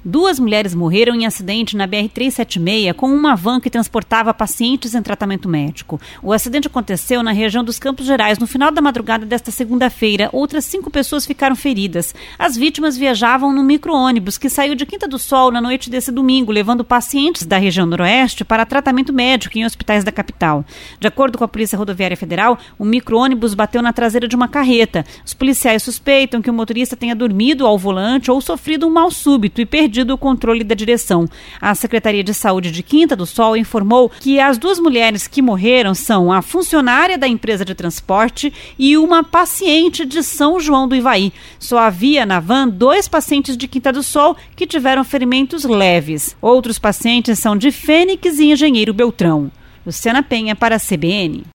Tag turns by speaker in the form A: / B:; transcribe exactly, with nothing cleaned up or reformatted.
A: Duas mulheres morreram em acidente na B R trezentos e setenta e seis com uma van que transportava pacientes em tratamento médico. O acidente aconteceu na região dos Campos Gerais no final da madrugada desta segunda-feira. Outras cinco pessoas ficaram feridas. As vítimas viajavam num micro-ônibus que saiu de Quinta do Sol na noite desse domingo, levando pacientes da região noroeste para tratamento médico em hospitais da capital. De acordo com a Polícia Rodoviária Federal, o micro-ônibus bateu na traseira de uma carreta. Os policiais suspeitam que o motorista tenha dormido ao volante ou sofrido um mal súbito e perdido o controle da direção. A Secretaria de Saúde de Quinta do Sol informou que as duas mulheres que morreram são a funcionária da empresa de transporte e uma paciente de São João do Ivaí. Só havia na van dois pacientes de Quinta do Sol que tiveram ferimentos leves. Outros pacientes são de Fênix e Engenheiro Beltrão. Luciana Penha para a C B N.